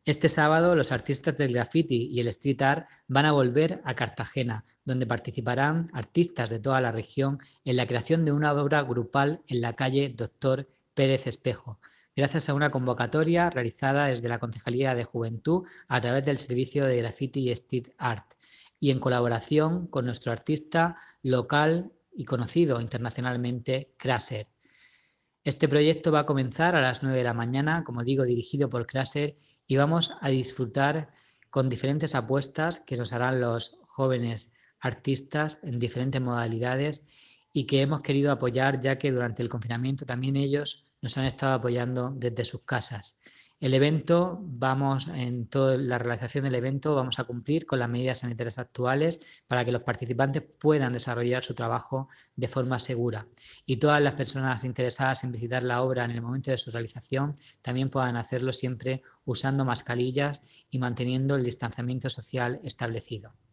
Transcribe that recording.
Este sábado los artistas del graffiti y el street art van a volver a Cartagena, donde participarán artistas de toda la región en la creación de una obra grupal en la calle Doctor Pérez Espejo, gracias a una convocatoria realizada desde la Concejalía de Juventud a través del Servicio de Graffiti y Street Art y en colaboración con nuestro artista local y conocido internacionalmente, Crasher. Este proyecto va a comenzar a las 9 de la mañana, como digo, dirigido por Crasher, y vamos a disfrutar con diferentes apuestas que nos harán los jóvenes artistas en diferentes modalidades y que hemos querido apoyar ya que durante el confinamiento también ellos nos han estado apoyando desde sus casas. El evento, en toda la realización del evento, vamos a cumplir con las medidas sanitarias actuales para que los participantes puedan desarrollar su trabajo de forma segura y todas las personas interesadas en visitar la obra en el momento de su realización también puedan hacerlo siempre usando mascarillas y manteniendo el distanciamiento social establecido.